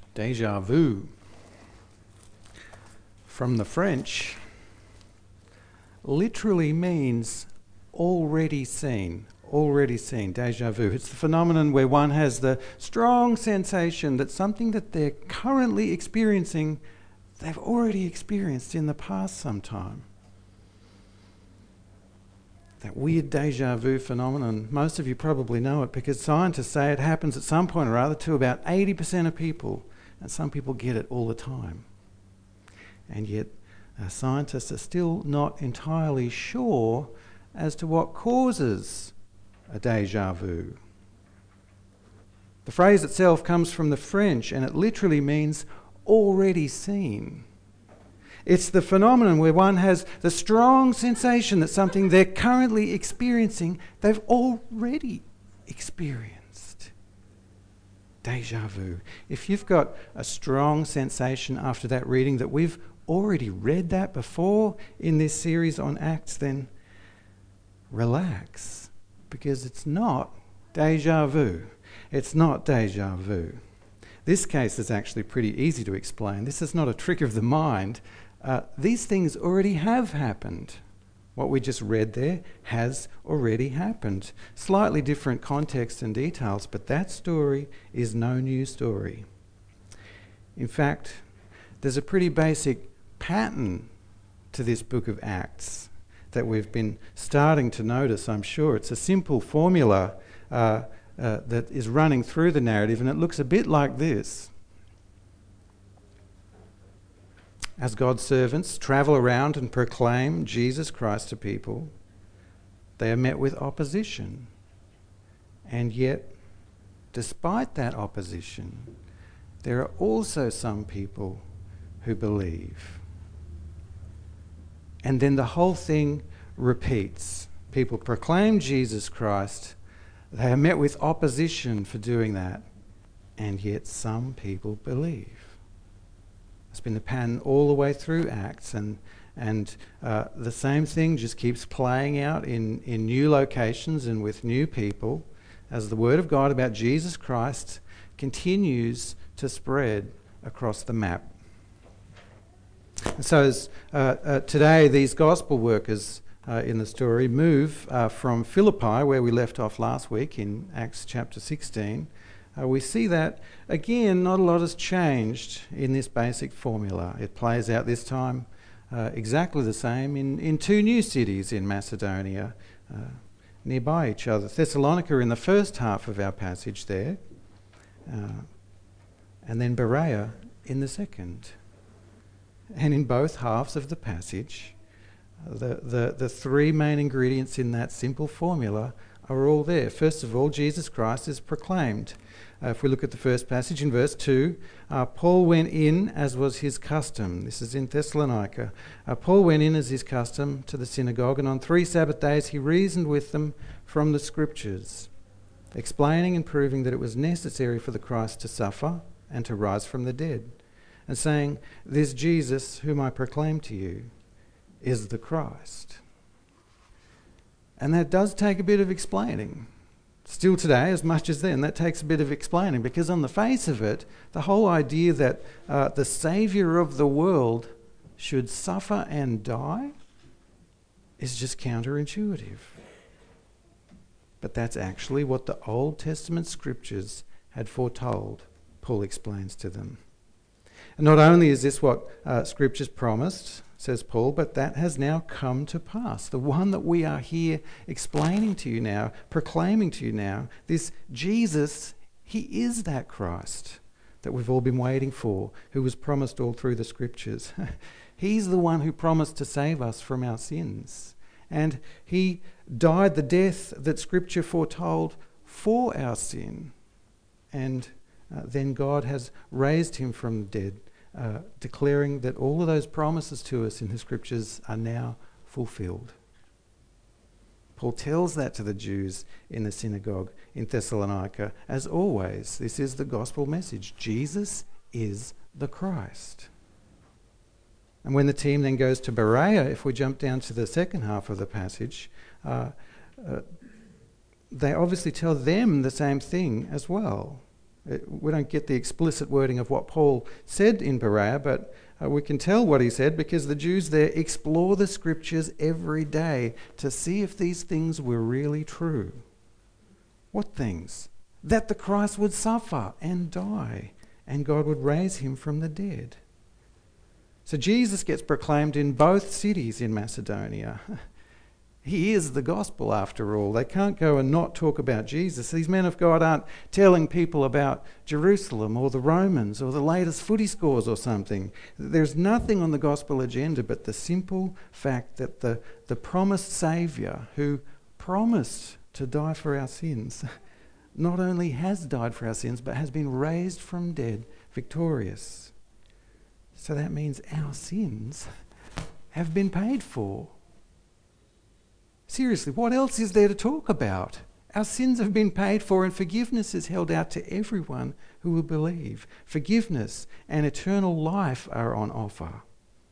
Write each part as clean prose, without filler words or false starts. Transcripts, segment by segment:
Déjà vu. From the French, literally means already seen. Already seen, déjà vu. It's the phenomenon where one has the strong sensation that something that they're currently experiencing, they've already experienced in the past sometime. That weird déjà vu phenomenon, most of you probably know it because scientists say it happens at some point or other to about 80% of people, and some people get it all the time. And yet scientists are still not entirely sure as to what causes a déjà vu. The phrase itself comes from the French and it literally means already seen. It's the phenomenon where one has the strong sensation that something they're currently experiencing, they've already experienced. Déjà vu. If you've got a strong sensation after that reading that we've already read that before in this series on Acts, then relax, because it's not déjà vu. It's not déjà vu. This case is actually pretty easy to explain. This is not a trick of the mind. These things already have happened. What we just read there has already happened. Slightly different context and details, but that story is no new story. In fact, there's a pretty basic pattern to this book of Acts that we've been starting to notice, I'm sure. It's a simple formula that is running through the narrative, and it looks a bit like this. As God's servants travel around and proclaim Jesus Christ to people, they are met with opposition. And yet, despite that opposition, there are also some people who believe. And then the whole thing repeats. People proclaim Jesus Christ. They are met with opposition for doing that. And yet some people believe. It's been the pattern all the way through Acts, and the same thing just keeps playing out in new locations and with new people as the word of God about Jesus Christ continues to spread across the map. And so as, today these gospel workers in the story move from Philippi, where we left off last week in Acts chapter 16, we see that, again, not a lot has changed in this basic formula. It plays out this time exactly the same in two new cities in Macedonia, nearby each other. Thessalonica in the first half of our passage there, and then Berea in the second. And in both halves of the passage, the three main ingredients in that simple formula are all there. First of all, Jesus Christ is proclaimed. If we look at the first passage in verse 2, Paul went in as was his custom. This is in Thessalonica. Paul went in as his custom to the synagogue, and on 3 Sabbath days he reasoned with them from the Scriptures, explaining and proving that it was necessary for the Christ to suffer and to rise from the dead, and saying, "This Jesus whom I proclaim to you is the Christ." And that does take a bit of explaining. Still today, as much as then, that takes a bit of explaining, because on the face of it, the whole idea that the Saviour of the world should suffer and die is just counterintuitive. But that's actually what the Old Testament scriptures had foretold, Paul explains to them. And not only is this what scriptures promised, says Paul, but that has now come to pass. The one that we are here explaining to you now, proclaiming to you now, this Jesus, he is that Christ that we've all been waiting for, who was promised all through the scriptures. He's the one who promised to save us from our sins. And he died the death that scripture foretold for our sin. And then God has raised him from the dead, declaring that all of those promises to us in the scriptures are now fulfilled. Paul tells that to the Jews in the synagogue in Thessalonica. As always, this is the gospel message. Jesus is the Christ. And when the team then goes to Berea, if we jump down to the second half of the passage, they obviously tell them the same thing as well. We don't get the explicit wording of what Paul said in Berea, but we can tell what he said because the Jews there explore the scriptures every day to see if these things were really true. What things? That the Christ would suffer and die, and God would raise him from the dead. So Jesus gets proclaimed in both cities in Macedonia. He is the gospel after all. They can't go and not talk about Jesus. These men of God aren't telling people about Jerusalem or the Romans or the latest footy scores or something. There's nothing on the gospel agenda but the simple fact that the promised Saviour who promised to die for our sins not only has died for our sins but has been raised from dead victorious. So that means our sins have been paid for. Seriously, what else is there to talk about? Our sins have been paid for and forgiveness is held out to everyone who will believe. Forgiveness and eternal life are on offer.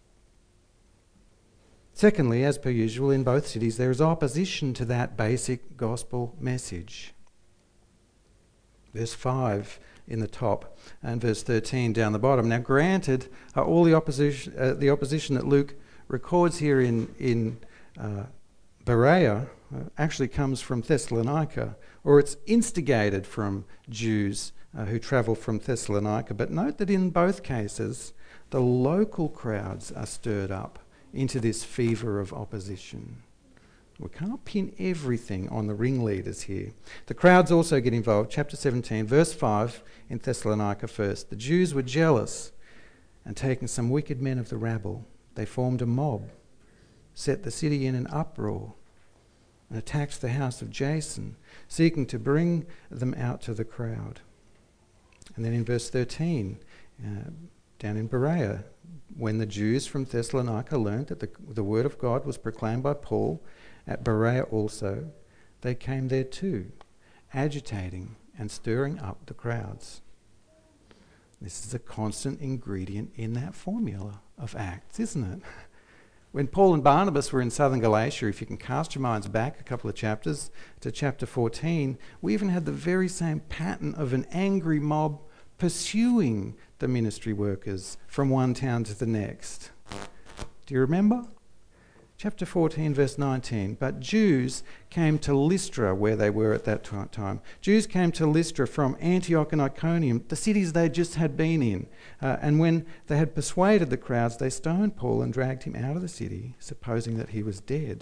Secondly, as per usual in both cities, there is opposition to that basic gospel message. Verse 5 in the top and verse 13 down the bottom. Now granted, all the opposition that Luke records here in Berea actually comes from Thessalonica, or it's instigated from Jews who travel from Thessalonica. But note that in both cases, the local crowds are stirred up into this fever of opposition. We can't pin everything on the ringleaders here. The crowds also get involved. Chapter 17, verse 5 in Thessalonica first. The Jews were jealous and taking some wicked men of the rabble, they formed a mob, set the city in an uproar, and attacked the house of Jason, seeking to bring them out to the crowd. And then in verse 13, down in Berea, when the Jews from Thessalonica learned that the word of God was proclaimed by Paul at Berea also, they came there too, agitating and stirring up the crowds. This is a constant ingredient in that formula of Acts, isn't it? When Paul and Barnabas were in southern Galatia, if you can cast your minds back a couple of chapters to chapter 14, we even had the very same pattern of an angry mob pursuing the ministry workers from one town to the next. Do you remember? Chapter 14, verse 19. But Jews came to Lystra, where they were at that time. Jews came to Lystra from Antioch and Iconium, the cities they just had been in. And when they had persuaded the crowds, they stoned Paul and dragged him out of the city, supposing that he was dead.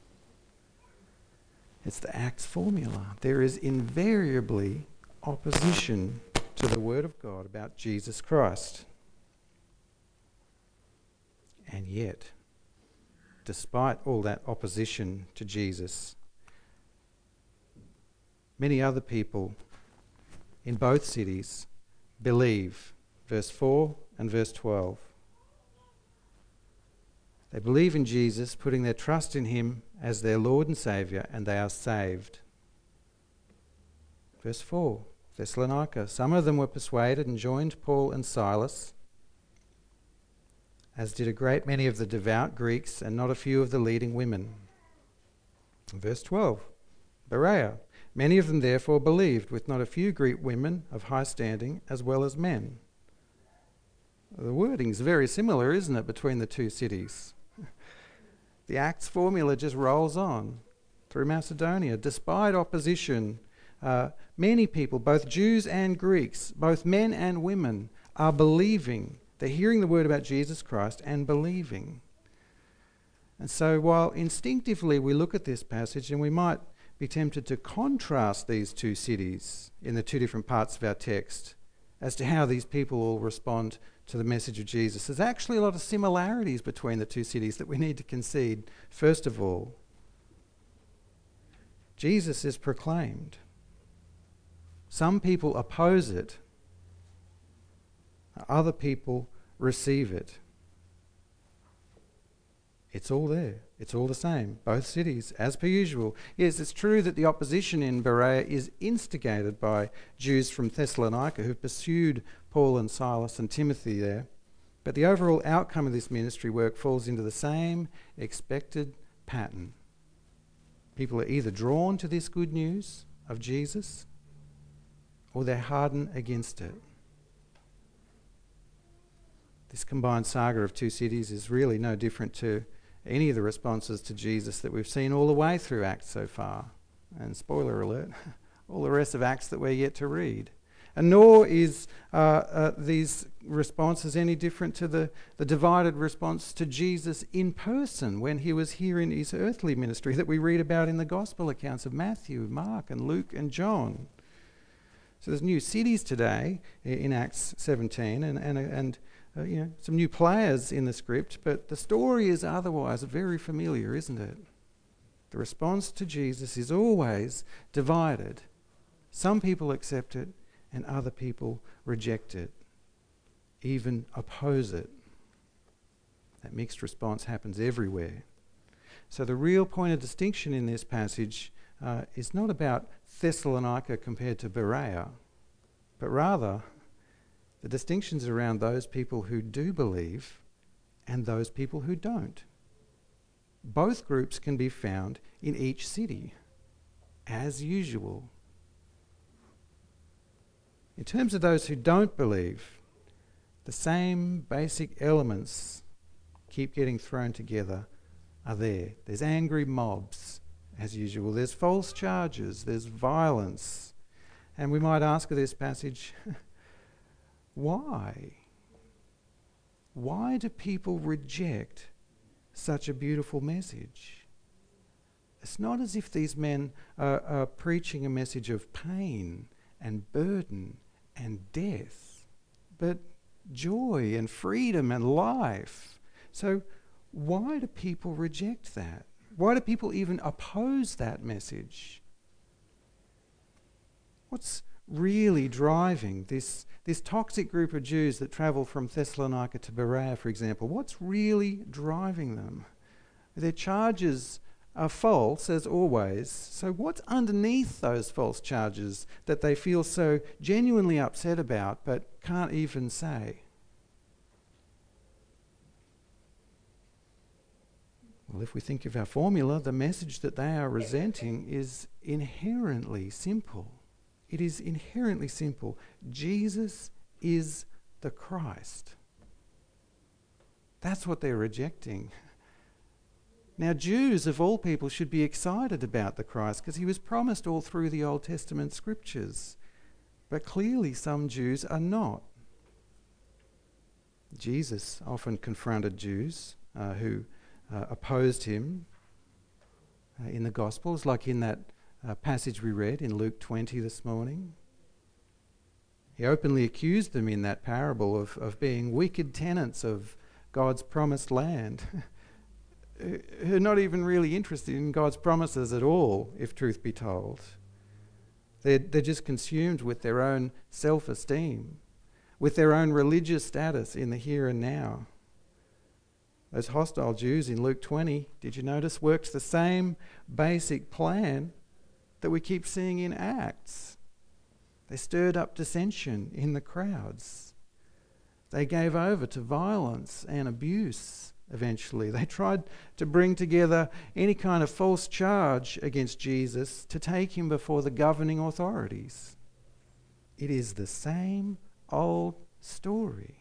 It's the Acts formula. There is invariably opposition to the word of God about Jesus Christ. And yet, despite all that opposition to Jesus, many other people in both cities believe. Verse 4 and verse 12. They believe in Jesus, putting their trust in him as their Lord and Saviour, and they are saved. Verse 4, Thessalonica. Some of them were persuaded and joined Paul and Silas, as did a great many of the devout Greeks and not a few of the leading women. Verse 12, Berea. Many of them therefore believed, with not a few Greek women of high standing as well as men. The wording's very similar, isn't it, between the two cities? The Acts formula just rolls on through Macedonia. Despite opposition, many people, both Jews and Greeks, both men and women, are believing. They're hearing the word about Jesus Christ and believing. And so while instinctively we look at this passage and we might be tempted to contrast these two cities in the two different parts of our text as to how these people will respond to the message of Jesus, there's actually a lot of similarities between the two cities that we need to concede. First of all, Jesus is proclaimed. Some people oppose it. Other people receive it. It's all there. It's all the same. Both cities, as per usual. Yes, it's true that the opposition in Berea is instigated by Jews from Thessalonica who pursued Paul and Silas and Timothy there. But the overall outcome of this ministry work falls into the same expected pattern. People are either drawn to this good news of Jesus, or they harden against it. This combined saga of two cities is really no different to any of the responses to Jesus that we've seen all the way through Acts so far. And spoiler alert, all the rest of Acts that we're yet to read. And nor is these responses any different to the divided response to Jesus in person when he was here in his earthly ministry that we read about in the gospel accounts of Matthew, Mark and Luke and John. So there's new cities today in Acts 17 and some new players in the script, but the story is otherwise very familiar, isn't it? The response to Jesus is always divided. Some people accept it and other people reject it, even oppose it. That mixed response happens everywhere. So the real point of distinction in this passage is not about Thessalonica compared to Berea, but rather the distinctions around those people who do believe and those people who don't. Both groups can be found in each city, as usual. In terms of those who don't believe, the same basic elements keep getting thrown together are there. There's angry mobs, as usual. There's false charges. There's violence. And we might ask of this passage, why? Why do people reject such a beautiful message? It's not as if these men are preaching a message of pain and burden and death, but joy and freedom and life. So why do people reject that? Why do people even oppose that message? What's really driving this toxic group of Jews that travel from Thessalonica to Berea, for example? What's really driving them? Their charges are false, as always. So what's underneath those false charges that they feel so genuinely upset about but can't even say? Well, if we think of our formula, the message that they are resenting is inherently simple. It is inherently simple. Jesus is the Christ. That's what they're rejecting. Now, Jews of all people should be excited about the Christ because he was promised all through the Old Testament scriptures. But clearly some Jews are not. Jesus often confronted Jews who opposed him in the Gospels, like in that passage we read in Luke 20 this morning. He openly accused them in that parable of being wicked tenants of God's promised land, who are not even really interested in God's promises at all, if truth be told. They're just consumed with their own self-esteem, with their own religious status in the here and now. Those hostile Jews in Luke 20, did you notice, worked the same basic plan that we keep seeing in Acts. They stirred up dissension in the crowds. They gave over to violence and abuse eventually. They tried to bring together any kind of false charge against Jesus to take him before the governing authorities. It is the same old story.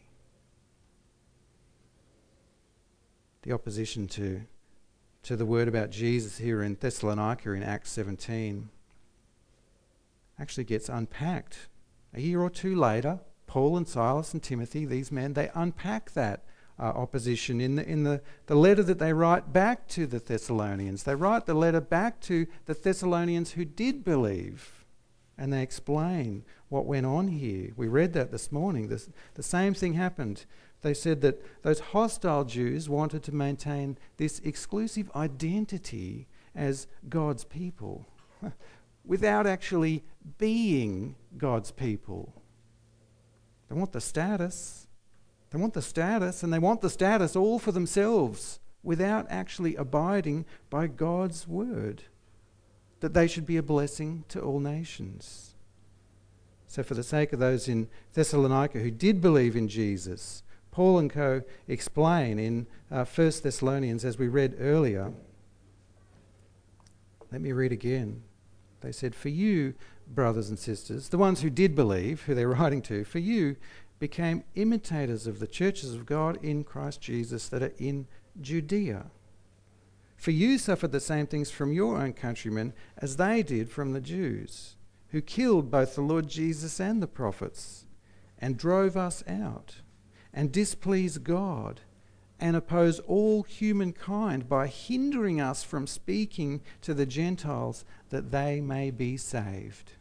The opposition to the word about Jesus here in Thessalonica in Acts 17 actually gets unpacked. A year or two later, Paul and Silas and Timothy, these men, they unpack that opposition in the letter that they write back to the Thessalonians. They write the letter back to the Thessalonians who did believe, and they explain what went on here. We read that this morning. The same thing happened. They said that those hostile Jews wanted to maintain this exclusive identity as God's people without actually being God's people. They want the status. They want the status, and they want the status all for themselves without actually abiding by God's word, that they should be a blessing to all nations. So for the sake of those in Thessalonica who did believe in Jesus, Paul and co. explain in 1 Thessalonians, as we read earlier. Let me read again. They said, "For you, brothers and sisters, the ones who did believe, who they're writing to, for you became imitators of the churches of God in Christ Jesus that are in Judea. For you suffered the same things from your own countrymen as they did from the Jews, who killed both the Lord Jesus and the prophets, and drove us out, and displeased God, and oppose all humankind by hindering us from speaking to the Gentiles that they may be saved.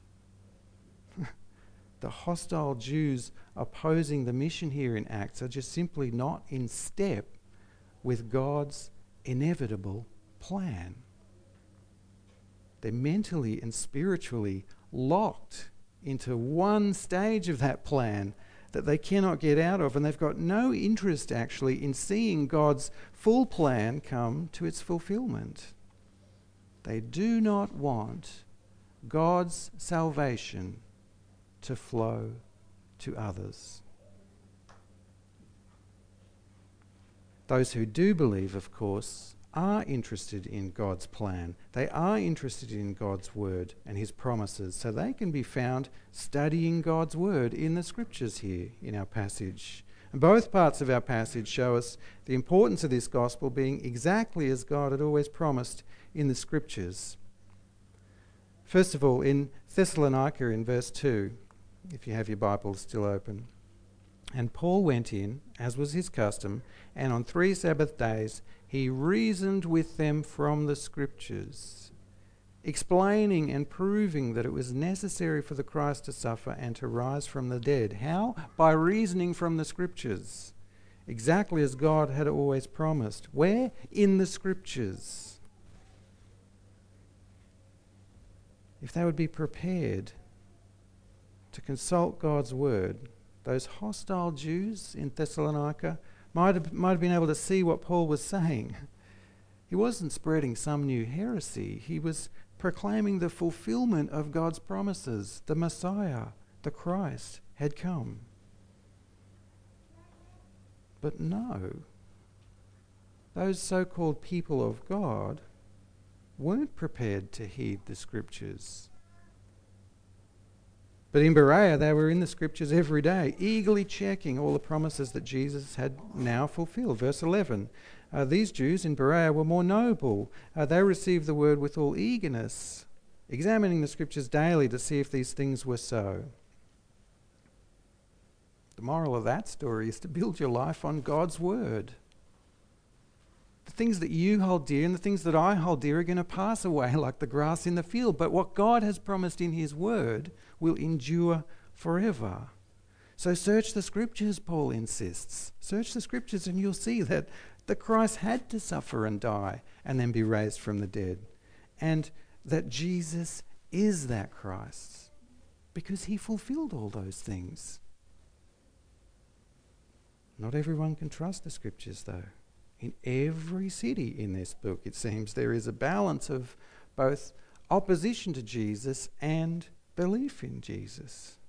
The hostile Jews opposing the mission here in Acts are just simply not in step with God's inevitable plan. They're mentally and spiritually locked into one stage of that plan that they cannot get out of, and they've got no interest actually in seeing God's full plan come to its fulfillment. They do not want God's salvation to flow to others. Those who do believe, of course, are interested in God's plan. They are interested in God's word and his promises, so they can be found studying God's word in the scriptures here in our passage. And both parts of our passage show us the importance of this gospel being exactly as God had always promised in the scriptures. First of all, in Thessalonica in verse 2, if you have your Bibles still open, and Paul went in, as was his custom, and on 3 Sabbath days he reasoned with them from the scriptures, explaining and proving that it was necessary for the Christ to suffer and to rise from the dead. How? By reasoning from the scriptures, exactly as God had always promised. Where? In the scriptures. If they would be prepared to consult God's word, those hostile Jews in Thessalonica might have been able to see what Paul was saying. He wasn't spreading some new heresy. He was proclaiming the fulfillment of God's promises. The Messiah, the Christ, had come. But no, those so-called people of God weren't prepared to heed the scriptures. But in Berea, they were in the scriptures every day, eagerly checking all the promises that Jesus had now fulfilled. Verse 11, these Jews in Berea were more noble. They received the word with all eagerness, examining the scriptures daily to see if these things were so. The moral of that story is to build your life on God's word. The things that you hold dear and the things that I hold dear are going to pass away like the grass in the field. But what God has promised in his word will endure forever. So search the scriptures, Paul insists. Search the scriptures and you'll see that the Christ had to suffer and die and then be raised from the dead. And that Jesus is that Christ because he fulfilled all those things. Not everyone can trust the scriptures though. In every city in this book, it seems, there is a balance of both opposition to Jesus and belief in Jesus.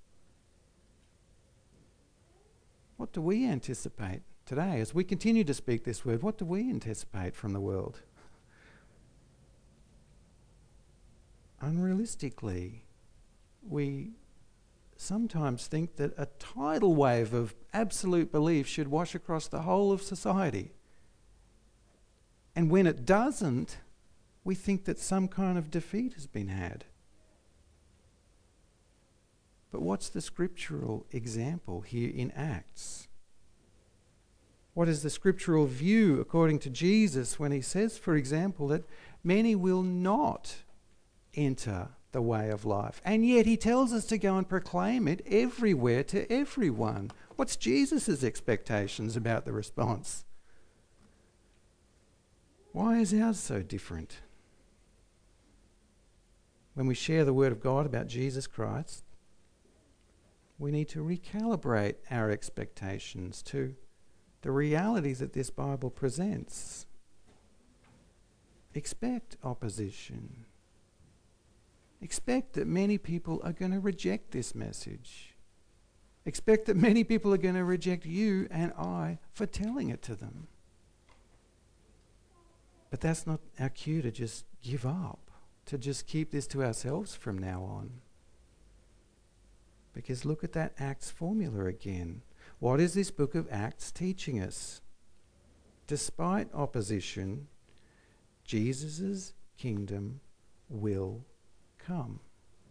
What do we anticipate today as we continue to speak this word? What do we anticipate from the world? Unrealistically, we sometimes think that a tidal wave of absolute belief should wash across the whole of society. And when it doesn't, we think that some kind of defeat has been had. But what's the scriptural example here in Acts? What is the scriptural view according to Jesus when he says, for example, that many will not enter the way of life? And yet he tells us to go and proclaim it everywhere to everyone. What's Jesus' expectations about the response? Why is ours so different? When we share the word of God about Jesus Christ, we need to recalibrate our expectations to the realities that this Bible presents. Expect opposition. Expect that many people are going to reject this message. Expect that many people are going to reject you and I for telling it to them. But that's not our cue to just give up, to just keep this to ourselves from now on. Because look at that Acts formula again. What is this book of Acts teaching us? Despite opposition, Jesus' kingdom will come.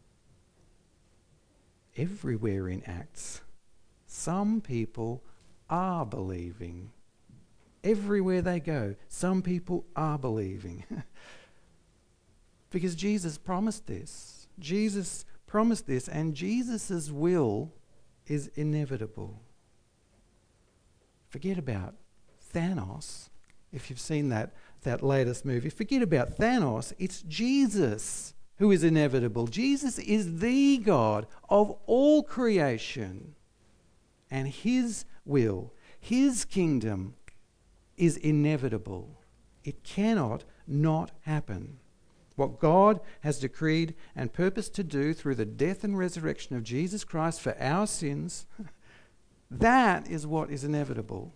Everywhere in Acts, some people are believing. Everywhere they go, some people are believing. Because Jesus promised this. Jesus promised this, and Jesus' will is inevitable. Forget about Thanos. If you've seen that latest movie, forget about Thanos. It's Jesus who is inevitable. Jesus is the God of all creation. And his will, his kingdom is inevitable. It cannot not happen. What God has decreed and purposed to do through the death and resurrection of Jesus Christ for our sins, that is what is inevitable.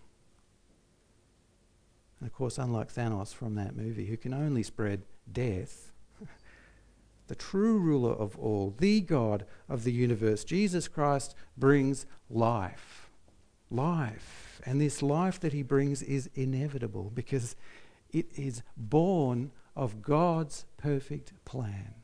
And of course, unlike Thanos from that movie, who can only spread death, the true ruler of all, the God of the universe, Jesus Christ, brings life. Life. And this life that he brings is inevitable because it is born of God's perfect plan.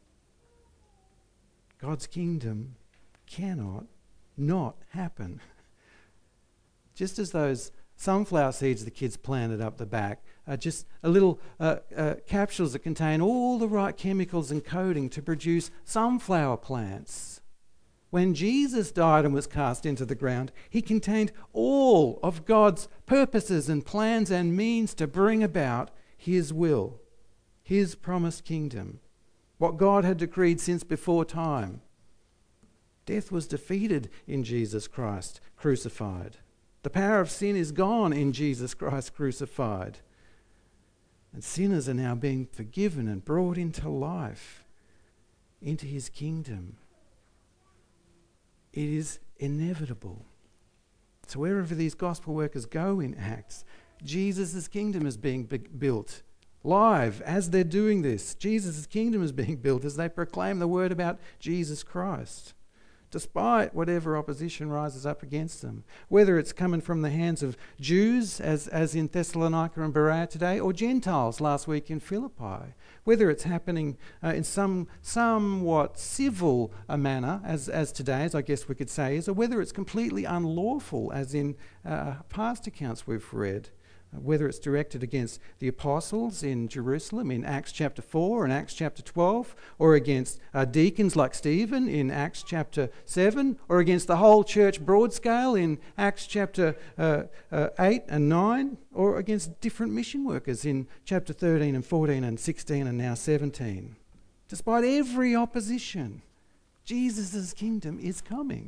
God's kingdom cannot not happen. Just as those sunflower seeds the kids planted up the back are just a little capsules that contain all the right chemicals and coating to produce sunflower plants. When Jesus died and was cast into the ground, he contained all of God's purposes and plans and means to bring about his will, his promised kingdom, what God had decreed since before time. Death was defeated in Jesus Christ crucified. The power of sin is gone in Jesus Christ crucified. And sinners are now being forgiven and brought into life, into his kingdom. It is inevitable. So wherever these gospel workers go in Acts, Jesus' kingdom is being built live as they're doing this. Jesus' kingdom is being built as they proclaim the word about Jesus Christ, despite whatever opposition rises up against them, whether it's coming from the hands of Jews, as in Thessalonica and Berea today, or Gentiles last week in Philippi, whether it's happening in some somewhat civil manner, as today, as I guess we could say is, or whether it's completely unlawful, as in past accounts we've read, whether it's directed against the apostles in Jerusalem in Acts chapter 4 and Acts chapter 12, or against deacons like Stephen in Acts chapter 7, or against the whole church broad scale in Acts chapter 8 and 9, or against different mission workers in chapter 13 and 14 and 16 and now 17. Despite every opposition, Jesus' kingdom is coming.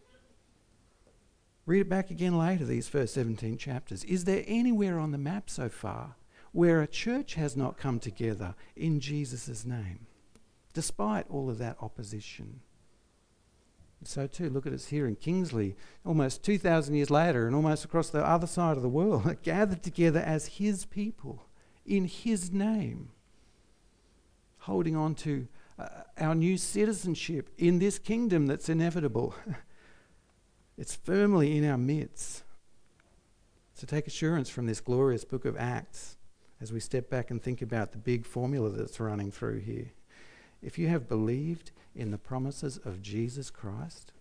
Read it back again later, these first 17 chapters. Is there anywhere on the map so far where a church has not come together in Jesus' name, despite all of that opposition? So too, look at us here in Kingsley, almost 2,000 years later and almost across the other side of the world, gathered together as his people, in his name, holding on to our new citizenship in this kingdom that's inevitable. It's firmly in our midst. So take assurance from this glorious book of Acts as we step back and think about the big formula that's running through here. If you have believed in the promises of Jesus Christ,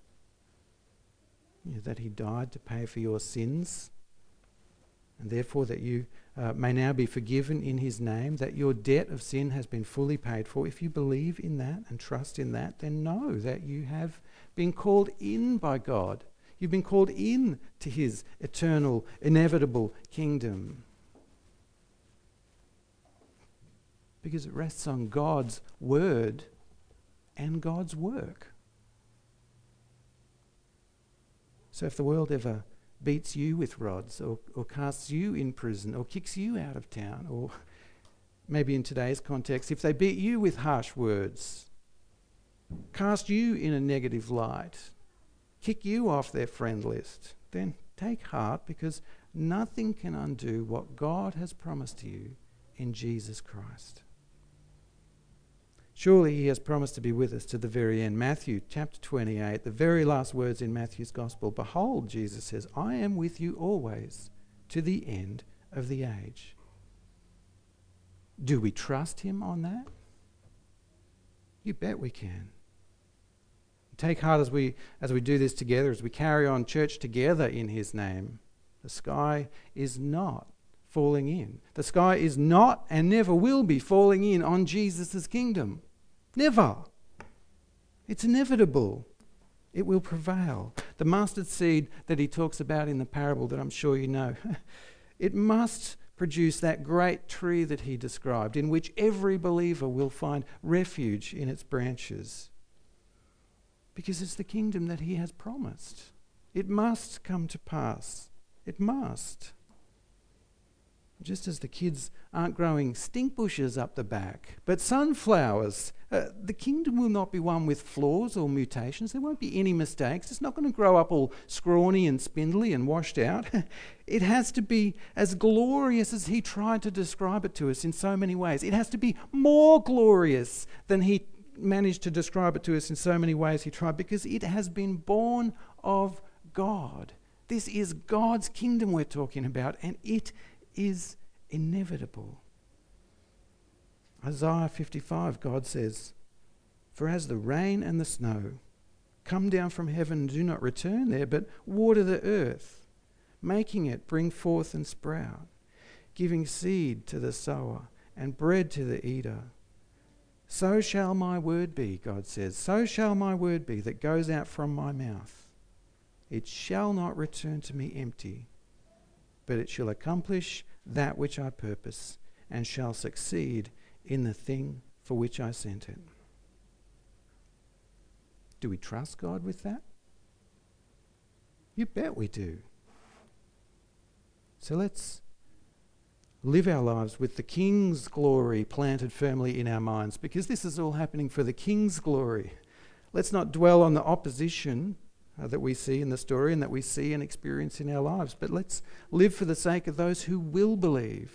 that he died to pay for your sins, and therefore that you may now be forgiven in his name, that your debt of sin has been fully paid for, if you believe in that and trust in that, then know that you have been called in by God. You've been called in to his eternal, inevitable kingdom. Because it rests on God's word and God's work. So if the world ever beats you with rods or casts you in prison or kicks you out of town, or maybe in today's context, if they beat you with harsh words, cast you in a negative light, kick you off their friend list, then take heart, because nothing can undo what God has promised to you in Jesus Christ. Surely he has promised to be with us to the very end. Matthew chapter 28, the very last words in Matthew's gospel. Behold, Jesus says, I am with you always to the end of the age. Do we trust him on that? You bet we can. Take heart as we do this together, as we carry on church together in his name. The sky is not falling in. The sky is not and never will be falling in on Jesus' kingdom. Never. It's inevitable. It will prevail. The mustard seed that he talks about in the parable that I'm sure you know, it must produce that great tree that he described, in which every believer will find refuge in its branches. Because it's the kingdom that he has promised. It must come to pass. It must. Just as the kids aren't growing stink bushes up the back, but sunflowers. The kingdom will not be one with flaws or mutations. There won't be any mistakes. It's not going to grow up all scrawny and spindly and washed out. It has to be as glorious as he tried to describe it to us in so many ways. It has to be more glorious than he managed to describe it to us in so many ways he tried, because it has been born of God. This is God's kingdom we're talking about, and it is inevitable. Isaiah 55, God says, for as the rain and the snow come down from heaven and do not return there, but water the earth, making it bring forth and sprout, giving seed to the sower and bread to the eater, so shall my word be, God says, so shall my word be that goes out from my mouth. It shall not return to me empty, but it shall accomplish that which I purpose, and shall succeed in the thing for which I sent it. Do we trust God with that? You bet we do. So let's live our lives with the King's glory planted firmly in our minds, because this is all happening for the King's glory. Let's not dwell on the opposition that we see in the story and that we see and experience in our lives, but let's live for the sake of those who will believe.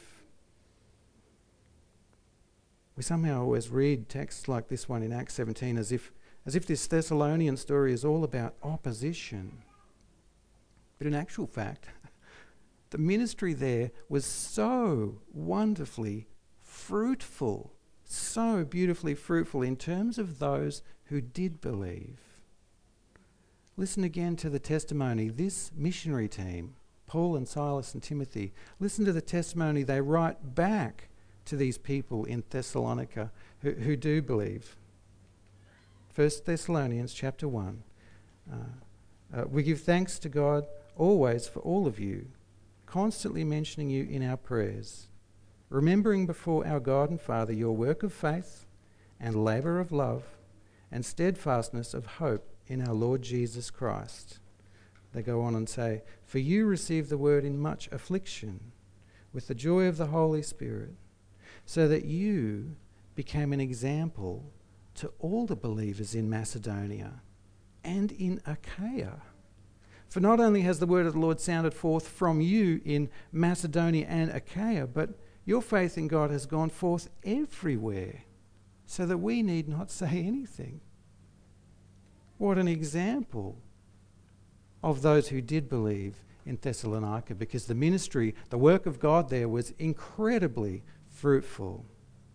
We somehow always read texts like this one in Acts 17 as if this Thessalonian story is all about opposition. But in actual fact, the ministry there was so wonderfully fruitful, so beautifully fruitful in terms of those who did believe. Listen again to the testimony, this missionary team, Paul and Silas and Timothy, listen to the testimony they write back to these people in Thessalonica who do believe. 1 Thessalonians chapter 1. We give thanks to God always for all of you, constantly mentioning you in our prayers, remembering before our God and Father your work of faith and labour of love and steadfastness of hope in our Lord Jesus Christ. They go on and say, for you received the word in much affliction, with the joy of the Holy Spirit, so that you became an example to all the believers in Macedonia and in Achaia. For not only has the word of the Lord sounded forth from you in Macedonia and Achaia, but your faith in God has gone forth everywhere, so that we need not say anything. What an example of those who did believe in Thessalonica, because the ministry, the work of God there was incredibly fruitful.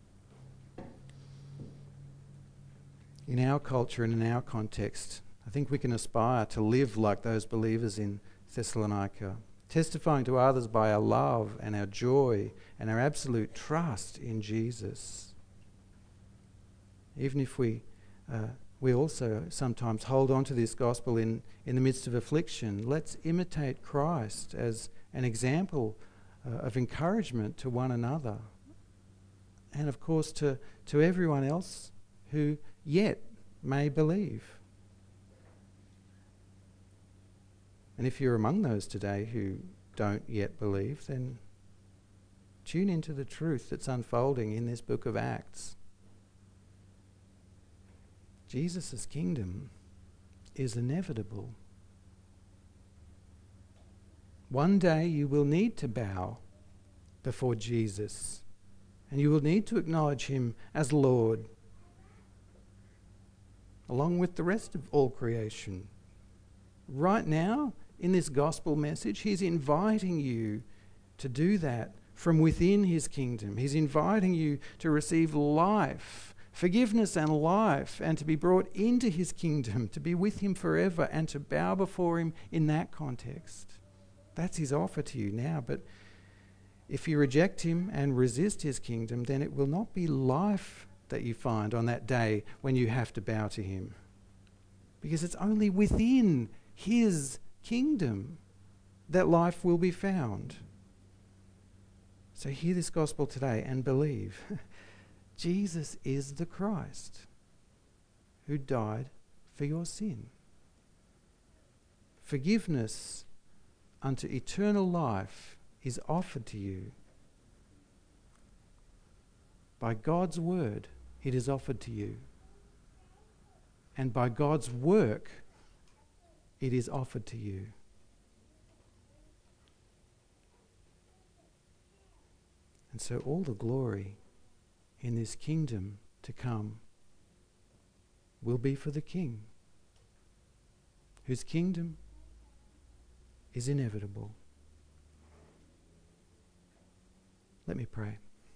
In our culture and in our context, I think we can aspire to live like those believers in Thessalonica, testifying to others by our love and our joy and our absolute trust in Jesus. Even if we also sometimes hold on to this gospel in the midst of affliction, let's imitate Christ as an example of encouragement to one another, and of course to everyone else who yet may believe. And if you're among those today who don't yet believe, then tune into the truth that's unfolding in this book of Acts. Jesus' kingdom is inevitable. One day you will need to bow before Jesus, and you will need to acknowledge him as Lord. along with the rest of all creation. Right now, in this gospel message, he's inviting you to do that from within his kingdom. He's inviting you to receive life, forgiveness and life, and to be brought into his kingdom, to be with him forever and to bow before him in that context. That's his offer to you now. But if you reject him and resist his kingdom, then it will not be life that you find on that day when you have to bow to him. Because it's only within his kingdom that life will be found. So hear this gospel today and believe. Jesus is the Christ who died for your sin. Forgiveness unto eternal life is offered to you. By God's word, it is offered to you. And by God's work, it is offered to you. And so all the glory in this kingdom to come will be for the King, whose kingdom is inevitable. Let me pray.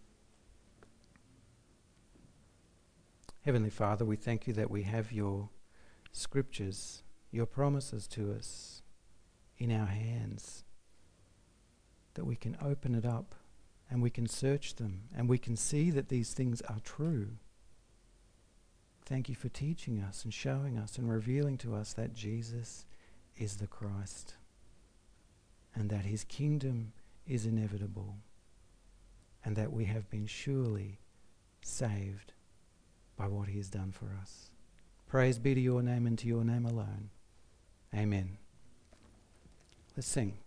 Heavenly Father, we thank you that we have your scriptures, your promises to us in our hands, that we can open it up and we can search them and we can see that these things are true. Thank you for teaching us and showing us and revealing to us that Jesus is the Christ and that his kingdom is inevitable and that we have been surely saved by what he has done for us. Praise be to your name and to your name alone. Amen. Let's sing.